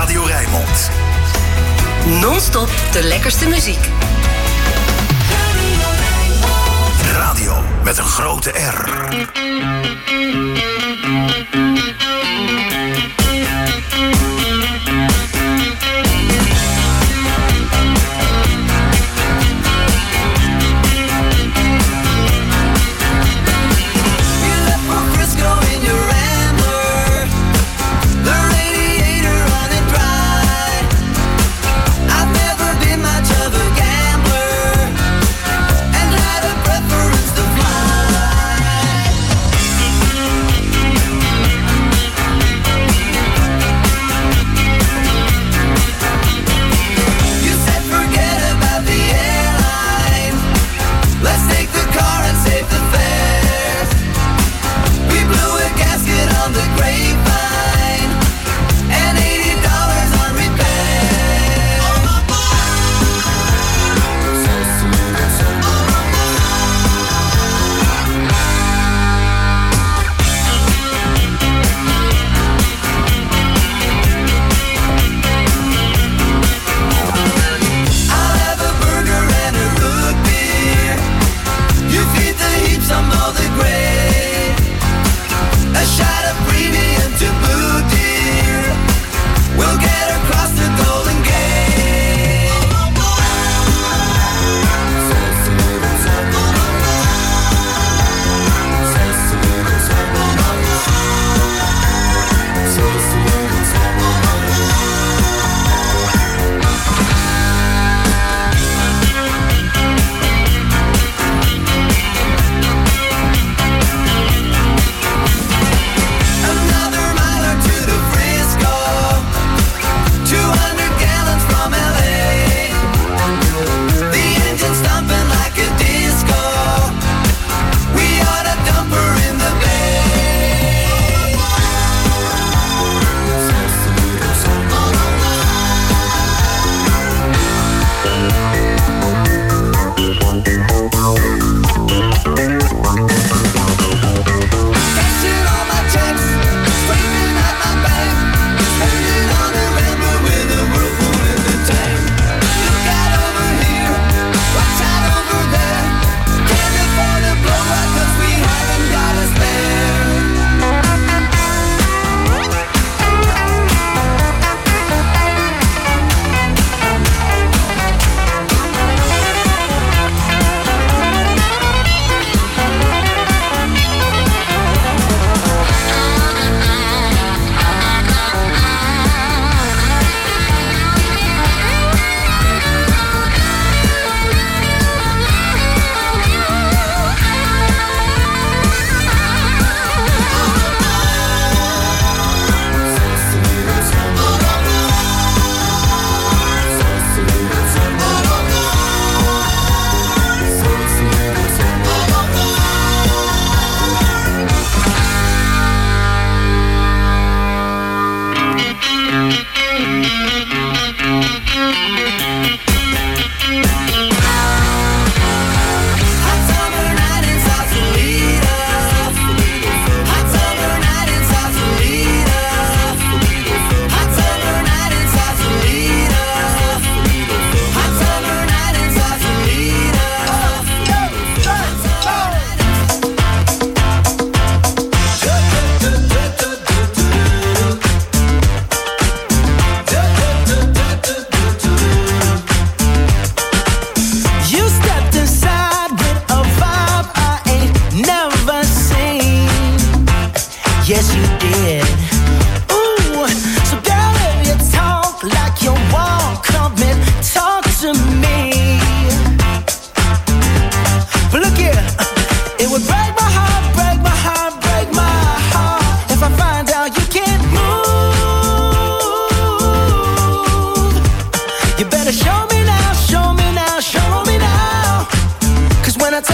Radio Rijnmond. Non-stop de lekkerste muziek. Radio met een grote R.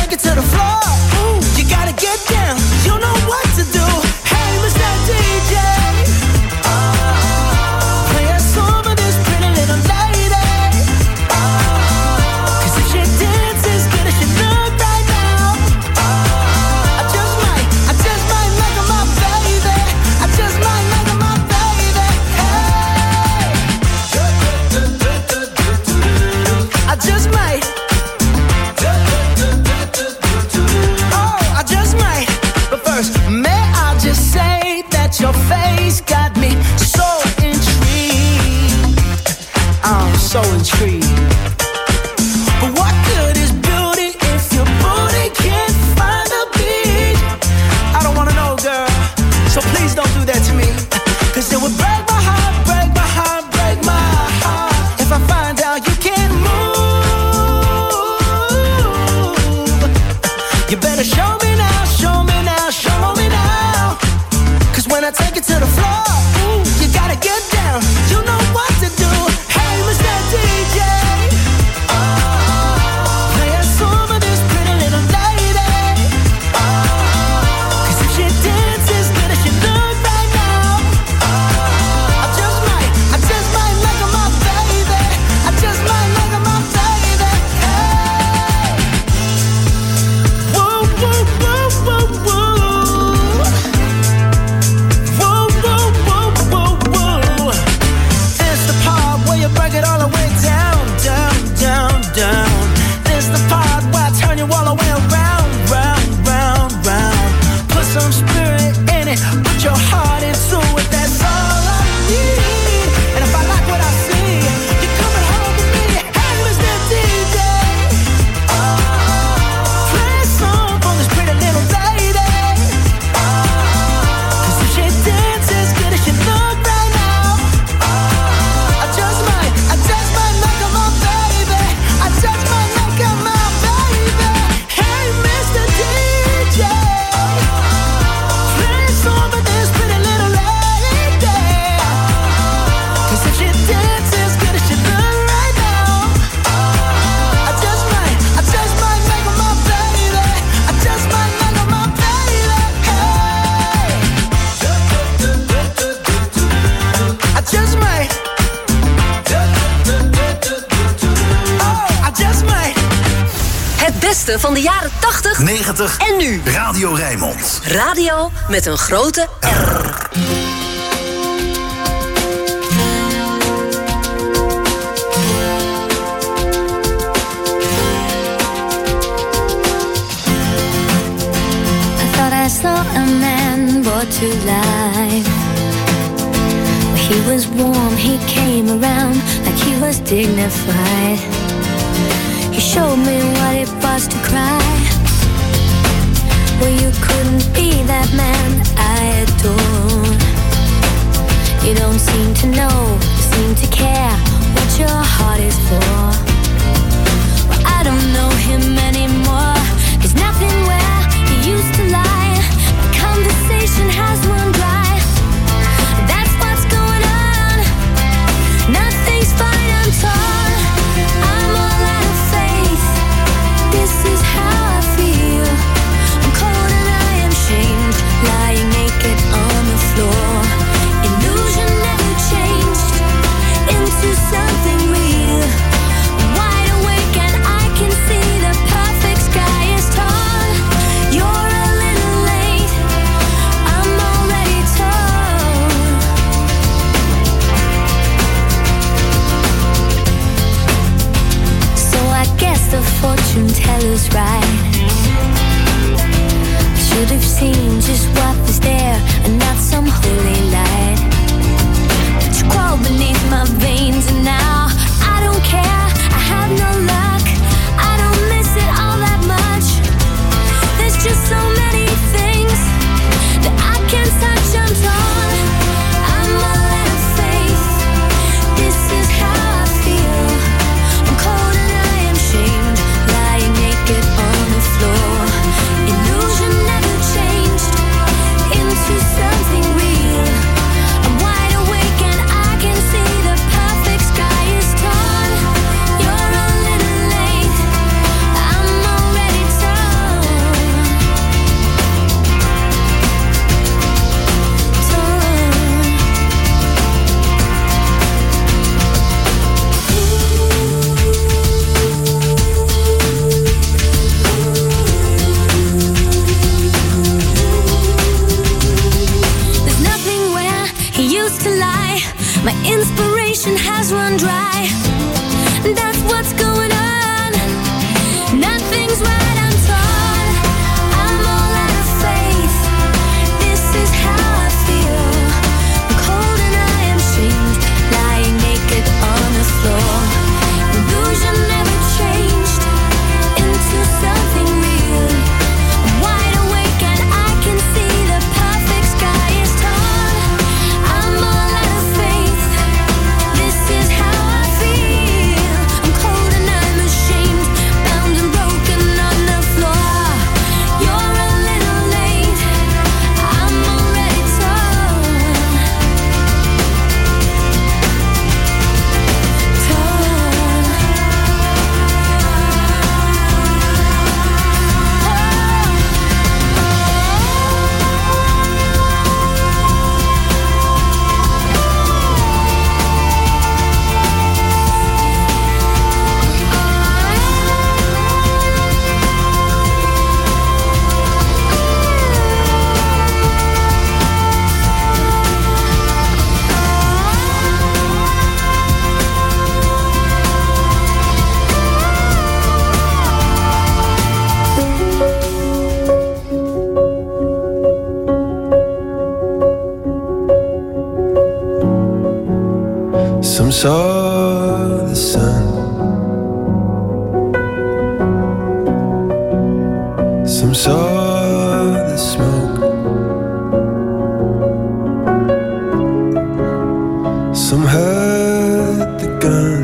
Take it to the floor, you gotta get down, you know what to do. Hey, Mr. DJ. allerlekkerste van de jaren 80, 90 en nu. Radio Rijnmond. Radio met een grote R. I saw a man brought to life. He was warm, he came around like he was dignified. He showed me what it was to cry. Well, you couldn't be that man I adore. You don't seem to know, seem to care what your heart is for. Well, I don't know him anymore. There's nothing where he used to lie. Conversation has run dry. That's what's going on. Nothing's fine, I'm torn. I'm all out of faith. This is how I feel. I'm cold and I am shamed, lying naked on the floor. Illusion never changed into something real. I'm wide awake and I can see the perfect sky is torn. You're a little late. I'm already torn. So I guess the fortune teller's right. I should have seen just what was there and not some holy light. But you crawl beneath my veins and now I don't care. I have no luck. I don't miss it all that much. There's just so many things that I can't touch. I'm torn. I'm all out of faith. This is how I feel. I'm cold and I am shamed, lying naked on the floor. Illusion never changed into something real. I'm wide awake and I can see the perfect sky is torn. You're a little late. I'm already torn. There's nothing where he used to lie. My inspiration has run dry. That's what's going on. Nothing's right, I'm torn. I'm all out of faith. This is how I feel. I'm cold and I am shamed, lying naked on the floor. Illusion never changed into something real. I'm wide awake and I can see the perfect sky is torn. I'm all out of faith. This is how I feel. I'm cold and I'm ashamed, bound and broken on the floor. You're a little late. I'm already torn. Some saw the sun, some saw the smoke, some heard the gun,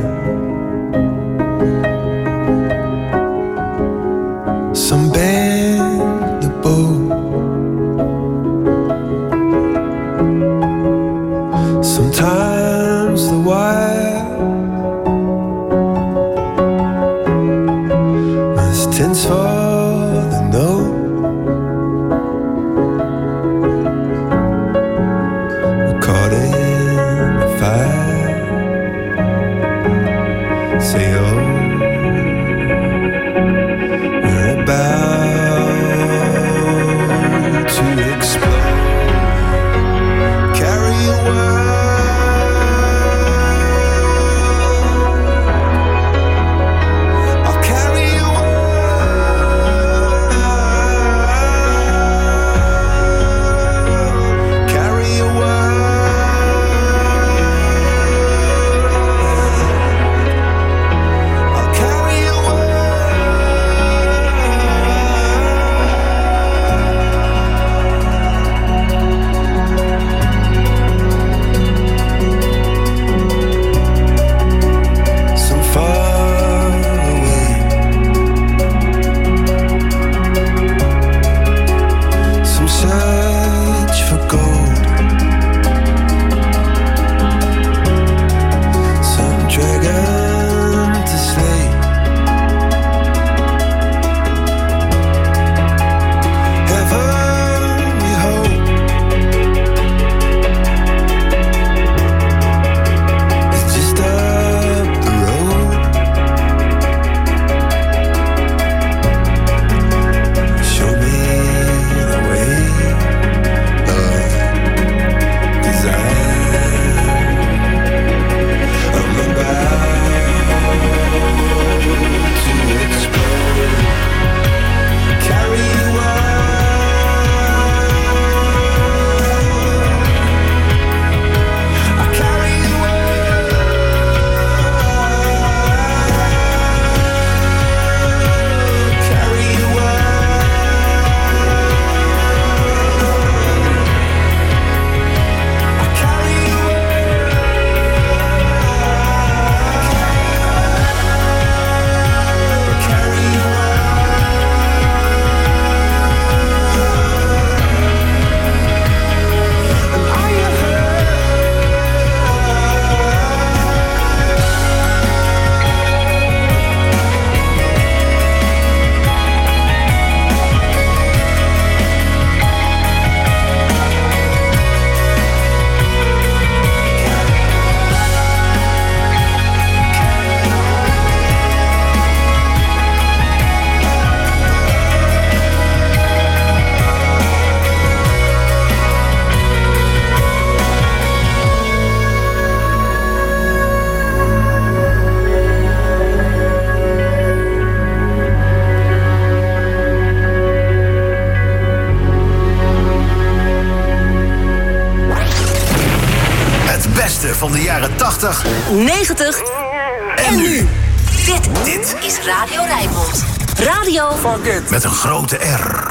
some bent the bow. Sometimes the wire van de jaren 80, 90 en nu. Dit is Radio Rijnmond. Radio Met een grote R.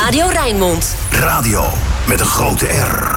Radio Rijnmond. Radio met een grote R.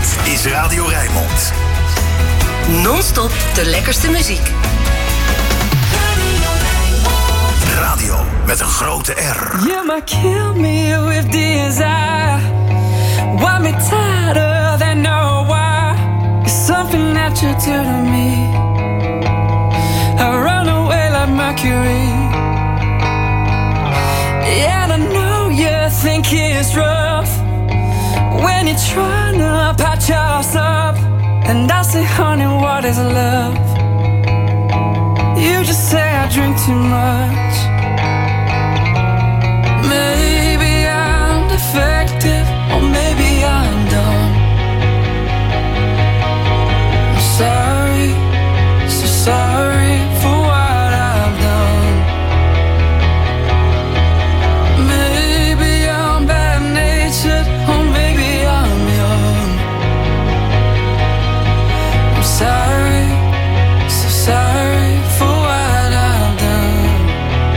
Dit is Radio Rijnmond. Non-stop de lekkerste muziek. Radio met een grote R. You might kill me with desire. Want me tighter than no why. It's something that you do to me. I run away like Mercury. And I know you think it's rough when you're trying to patch us up. And I say, honey, what is love? You just say I drink too much. Maybe I'm defective, or maybe I'm dumb. I'm sorry, so sorry for what I've done. Maybe I'm bad-natured, or maybe I'm young. I'm sorry, so sorry for what I've done.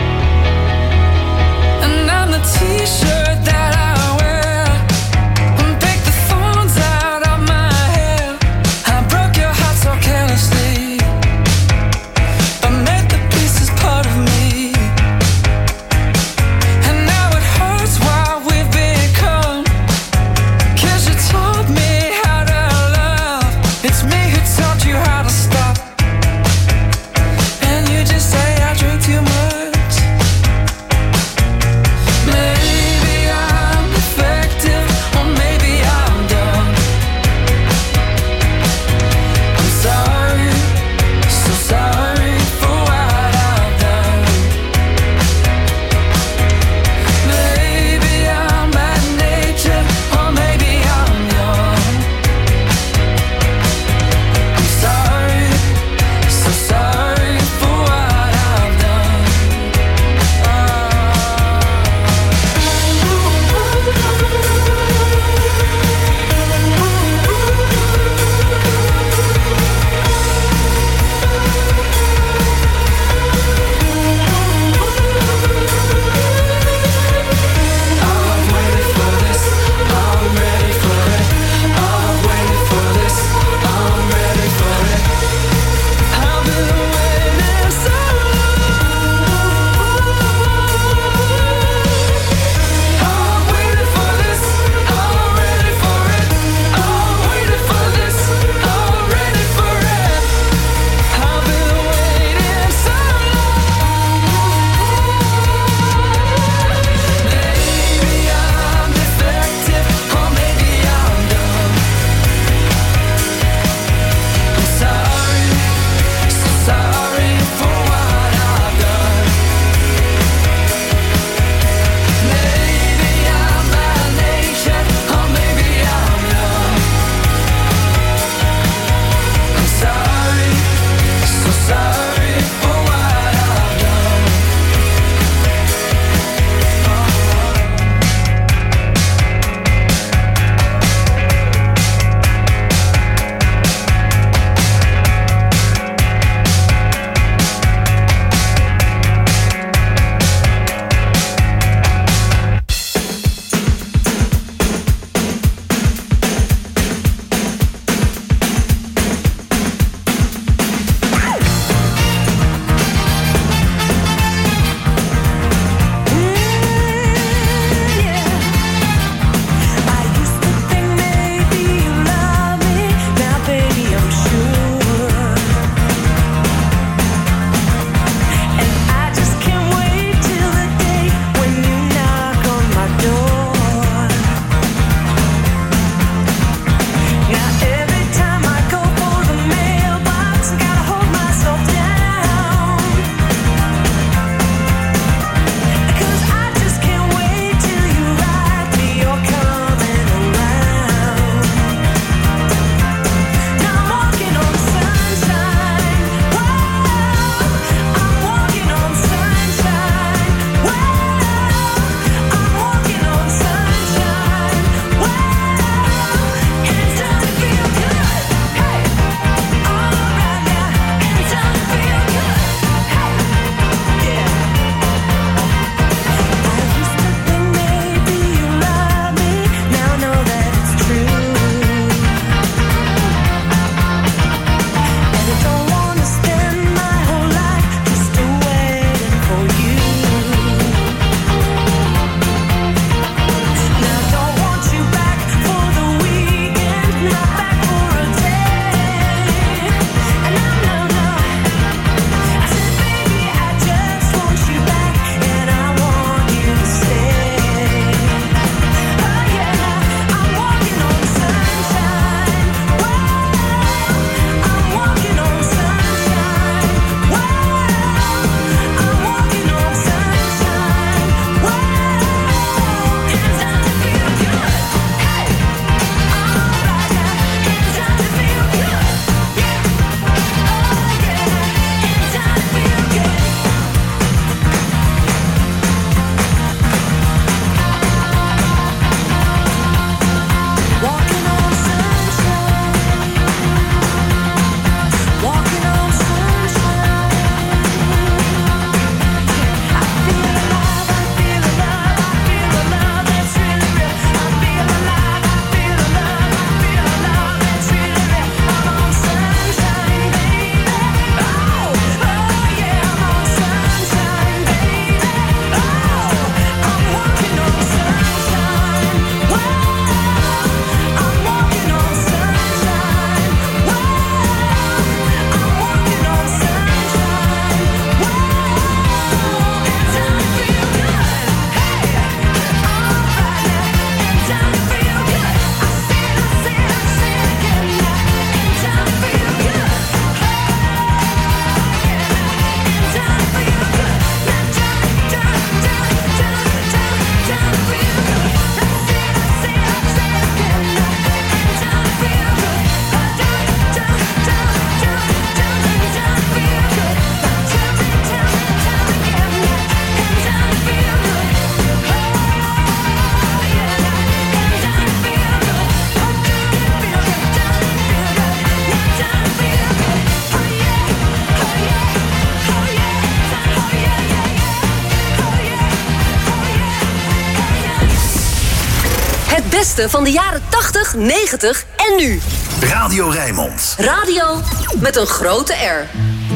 beste van de jaren 80, 90 en nu. Radio Rijnmond. Radio met een grote R.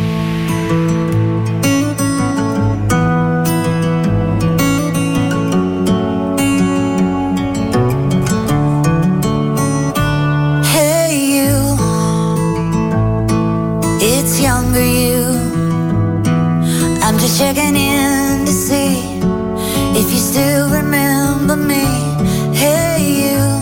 Hey you, it's younger you. I'm just checking in to see if you still remember me. Hey you,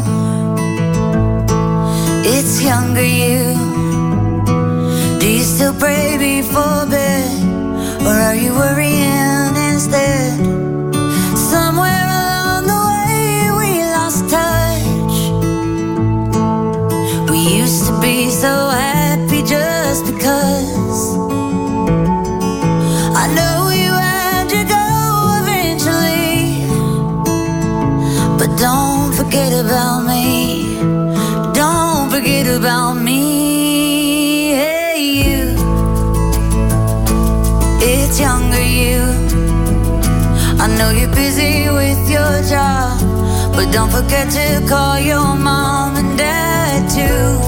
it's younger you. Do you still pray before bed, or are you worrying instead? Somewhere along the way we lost touch. We used to be so happy just because. I know you had to go eventually, but don't forget about me. Don't forget about me. Hey you, it's younger you. I know you're busy with your job, but don't forget to call your mom and dad too.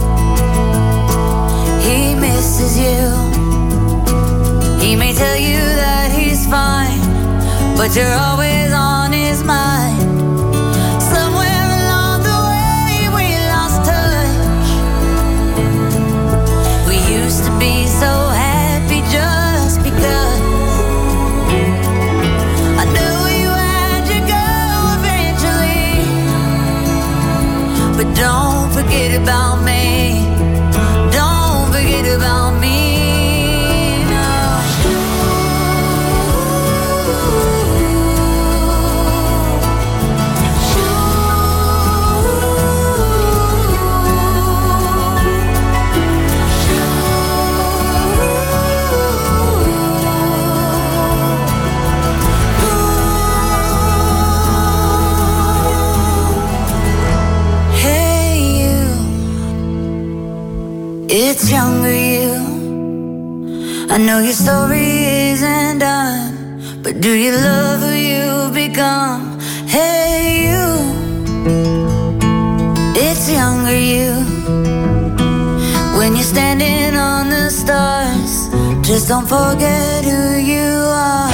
He misses you. He may tell you that he's fine, but you're always on his mind. Somewhere along the way we lost touch. We used to be so happy just because. I know you had to go eventually, but don't forget about me. Don't forget about me. It's younger you. I know your story isn't done, but do you love who you've become? Hey you, it's younger you. When you're standing on the stars, just don't forget who you are.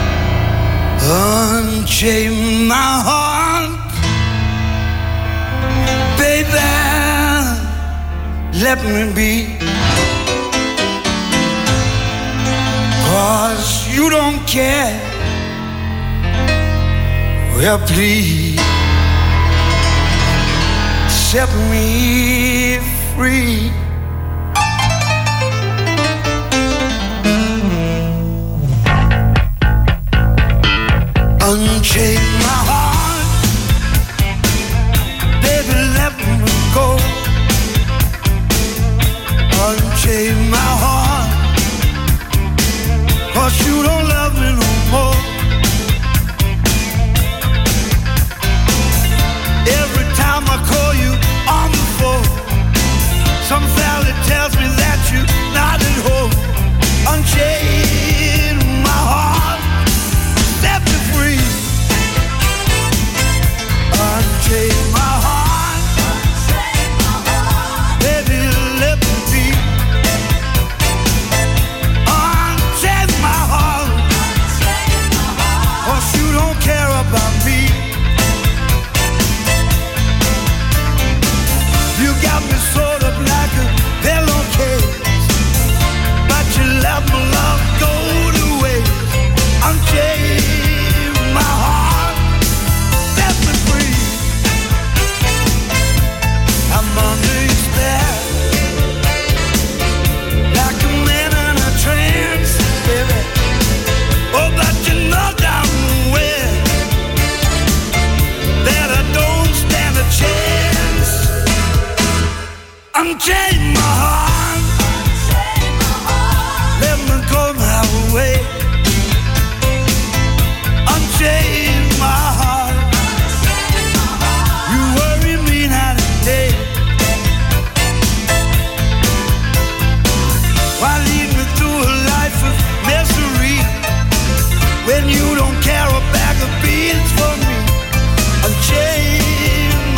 Unchain my heart, baby, let me be. 'Cause you don't care. Well, please set me free. Unchain my heart, baby, let me go. Unchain my heart, 'cause you don't love me no more. Every time I call you on the phone, some valley tells me that you're not at home. Unchain my heart, set me free. Unchain my heart, baby, let me be. Unchain my heart, 'cause you don't care about me. You got me sort of like a pillowcase, but you let my love go to waste. Unchain my heart, set me free. I'm under your spell, like a man in a trance, baby. Oh, but you know damn well that I don't stand a chance. Unchain my heart, let me go my way. Unchain my heart, you worry me night and day. Why lead me through a life of misery when you don't care a bag of beans for me? Unchain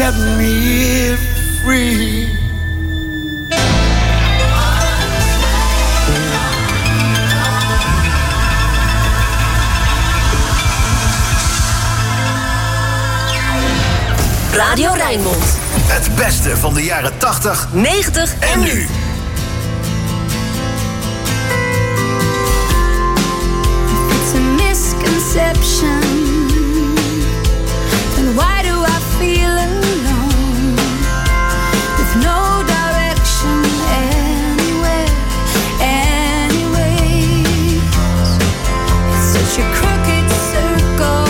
set me free. Radio Rijnmond. Het beste van de jaren 80, 90 en nu. It's a misconception. Then why do I feel alone? With no direction anywhere, anyways. It's such a crooked circle,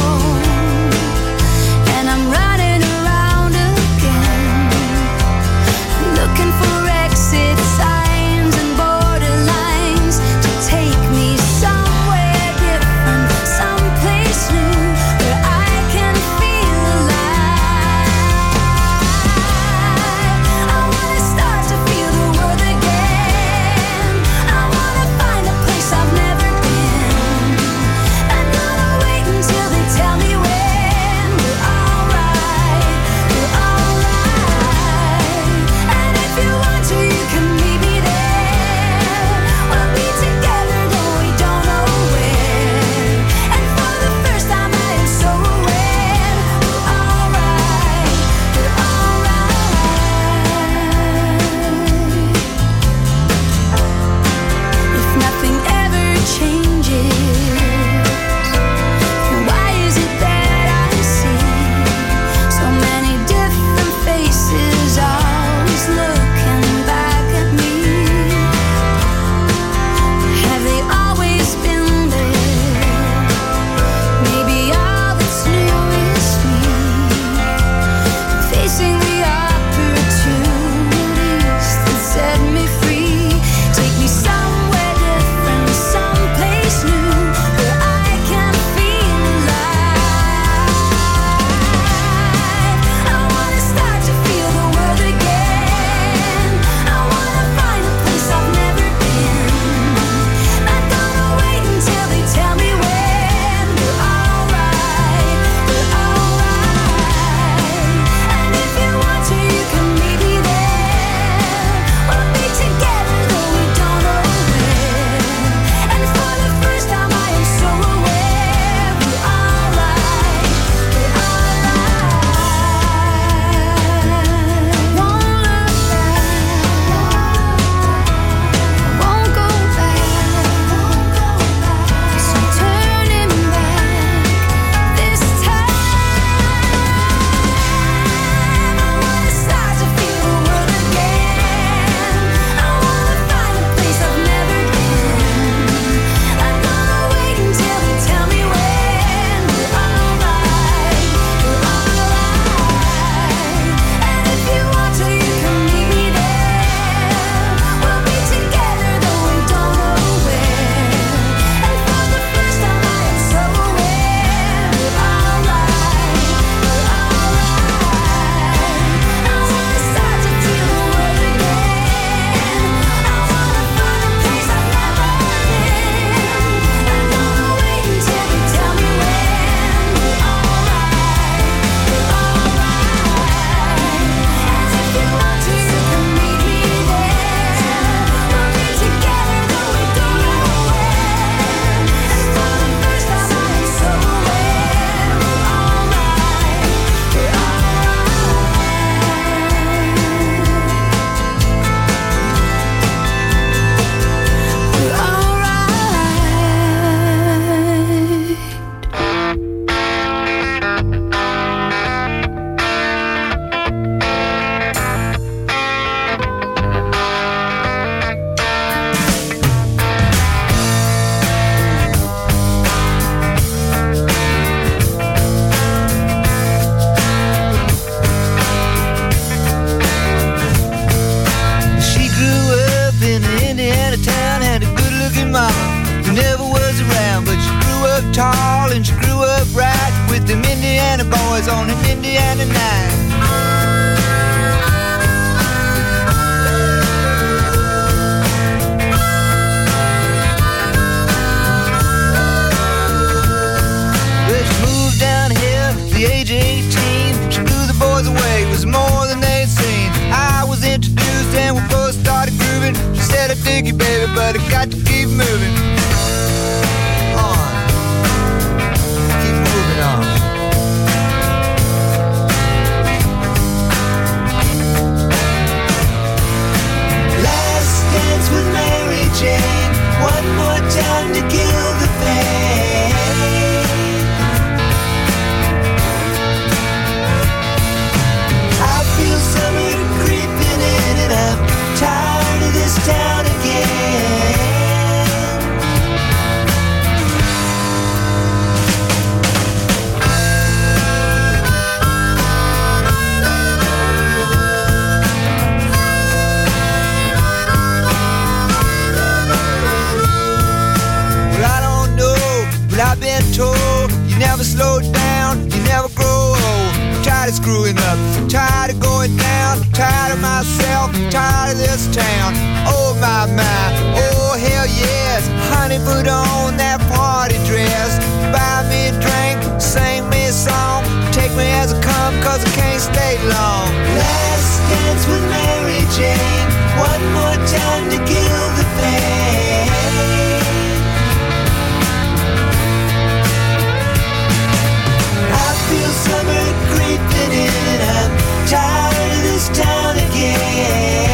and I'm running around again, looking for exit signs and borderlines to take me somewhere different, someplace new where I can feel alive. I wanna start to feel the world again. I wanna find a place I've never been. I'm gonna wait until they tell me when. We're alright, we're alright. And if you want to, you can meet me there. We'll be together, though we don't know where. And for the first time, I am so aware. We're alright, we're alright. If nothing ever changes, then why is it that I see so many different faces always looking back at me? Have they always been there? Maybe all that's new is me, facing the opportunities that set me free. Take me somewhere different, someplace new where I can feel alive. I wanna start to feel the world again. I wanna find a place I've never been. Not gonna wait until they tell me when. We're alright, we're alright. And if you want to, you can meet me there. We'll be together, though we don't know where. And for the first time, I am so aware. We're alright, we're alright. Won't look back, won't go back. So turning back this time. I wanna start to feel the world again. I wanna find a place I've never been. I'm gonna wait until they tell me when. We're alright, we're alright. And if you want to, you can meet me there. We'll be together, though we don't know where. And for the first time, I am so aware. We're alright, we're alright. I wanna start to feel the world again. I wanna find a place I've never been. I'm gonna wait until they tell me when. We're alright, we're alright. And if you want to, you can meet me there. We'll be together, though we don't know where. And for the first time, I am so aware. We're alright, we're She grew up in an Indiana town, had a good-looking mama who never was around, but she grew up tall and she grew up right with them Indiana boys on an Indiana night. Well, she moved down here at the age of 18. She blew the boys away, was a sticky, baby, but I got to keep moving on. Keep moving on. Last dance with Mary Jane. One more time to kill the pain. I feel summer creeping in and I'm tired of this town again. Well, I don't know, but I've been told you never slow down, you never grow old. I'm tired of screwing up, tired of going down, tired of myself, tired of this town. Oh my, oh hell yes. Honey, put on that party dress, buy me a drink, sing me a song, take me as I come, cause I can't stay long. Last dance with Mary Jane. One more time to kill the pain. I feel summer creeping in and I'm tired of this town again.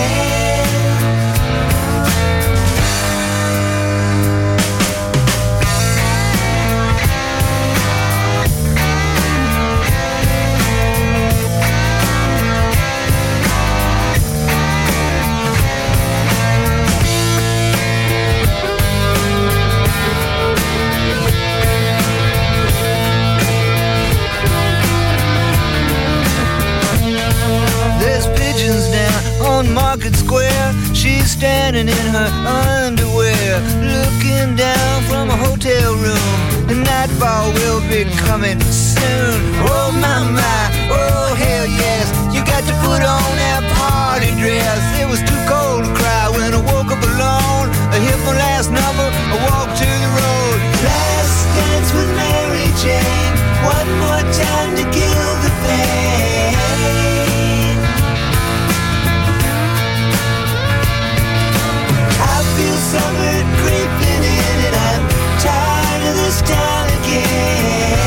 On Market Square, she's standing in her underwear, looking down from a hotel room. The nightfall will be coming soon. Oh my, oh hell yes. You got to put on that party dress. It was too cold to cry when I woke up alone. I hit my last number, I walked to the road. Last dance with Mary Jane. One more time to kill the pain. Feel summer creeping in and I'm tired of this town again.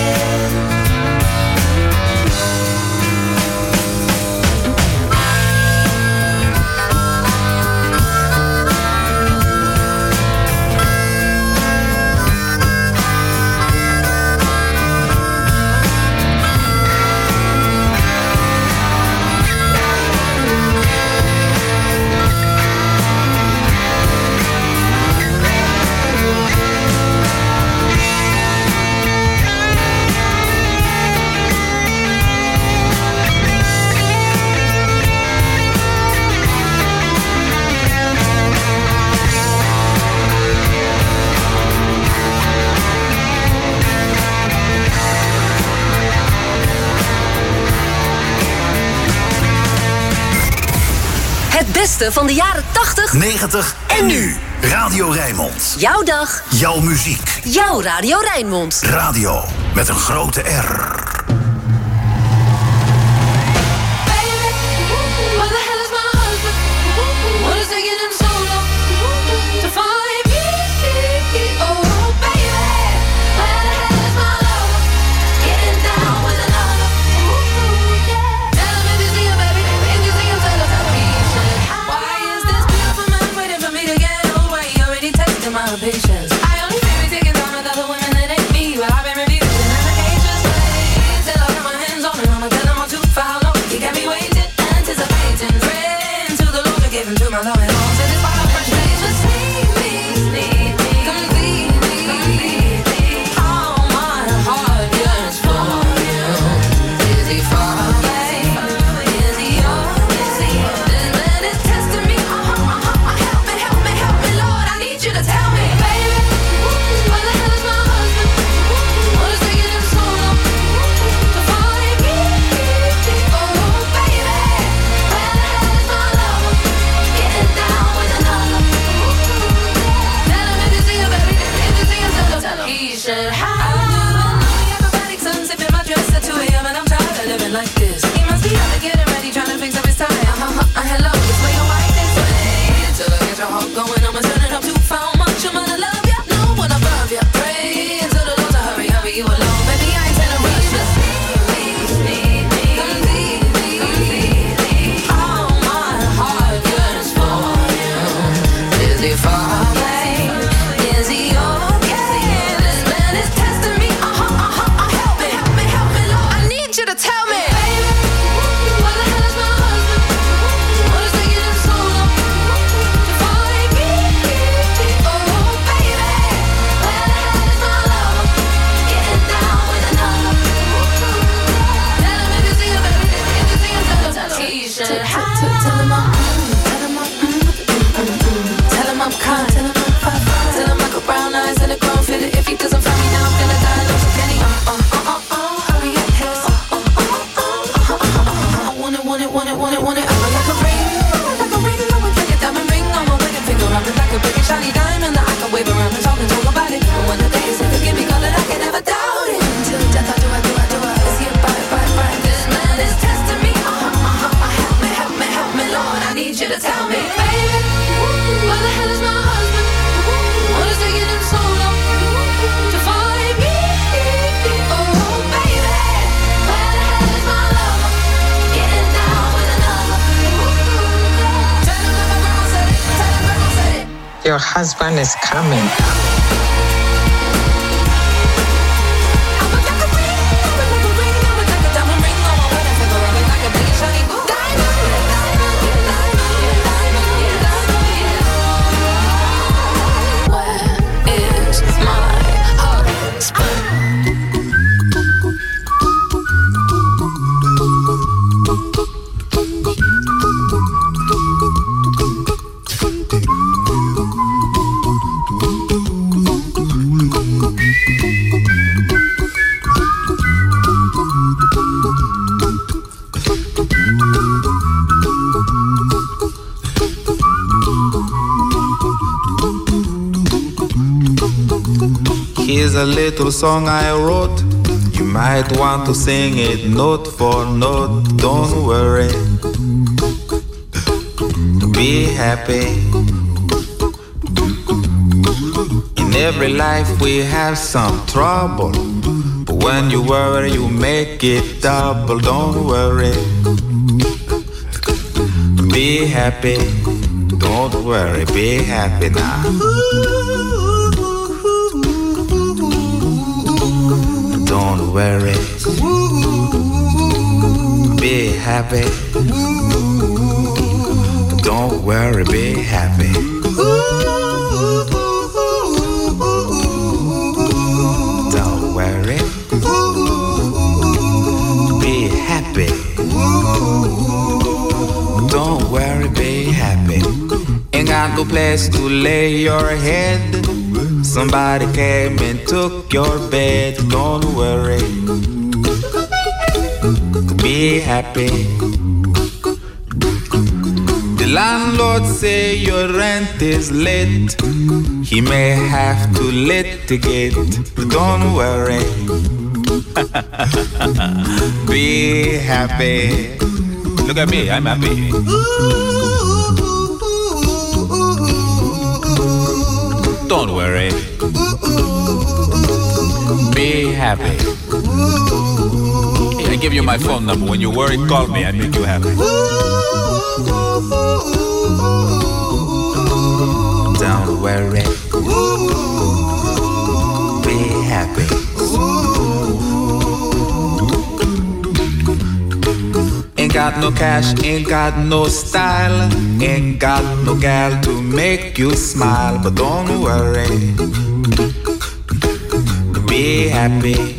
Het beste van de jaren 80, 90 en nu. Radio Rijnmond. Jouw dag. Jouw muziek. Jouw Radio Rijnmond. Radio met een grote R. Patience. I only feel taking time with other women that ain't me, but I've been reviewed in medications. Till I got my hands on him, I'ma tell him I'm too for how long. He got me waiting, anticipating. Praying to the Lord to give him to my Lord and all. So this part of frustration, need me, completely. All my heart yearns for you. Is he far away? Is he yours? This man is testing me. Help me, Lord, I need you to tell me. Like this, he must be out to getting ready, trying to fix up his tie. Hello, it's way your white this way. Till I get your heart going. if he doesn't find me now, I'm gonna die. Lose a penny. Hurry up, yes. I want it. I'm like a ring. I would take a diamond ring on my wedding finger. I'm like a big shiny diamond that I can wave around and talk about it. But when the day is here, forgive me, call it, I can never doubt it. Until death, I do. Is he about it? This man is testing me. Help me, Lord. I need you to tell me, baby, where the hell is my husband? What is taking him so long to find me? Oh, baby, where the hell is my lover? Getting down with another. Tell him that my grandma said it. Your husband is coming. Here's a little song I wrote. You might want to sing it note for note. Don't worry, be happy. In every life we have some trouble, but when you worry you make it double. Don't worry, be happy. Don't worry, be happy now. Don't worry, be happy. Don't worry, be happy. Don't worry, be happy. Don't worry, be happy. Ain't got no place to lay your head. Somebody came and took your bed. Don't worry, be happy. The landlord say your rent is late. He may have to litigate. But don't worry, be happy. Look at me, I'm happy. Don't worry, be happy. I give you my phone number. When you're worried, call me. I make you happy. Don't worry, be happy. Ain't got no cash, ain't got no style, ain't got no gal to make you smile. But don't worry, be happy.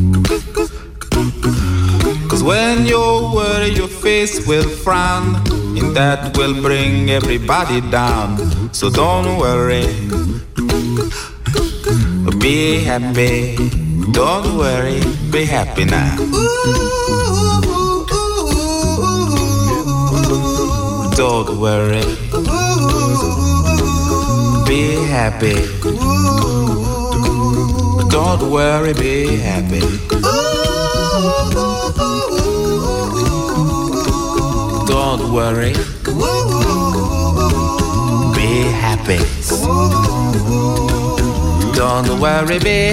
Cause when you worry your face will frown, and that will bring everybody down. So don't worry, be happy. Don't worry, be happy now. Don't worry, be happy. Don't worry, be happy. Don't worry, be happy. Don't worry, be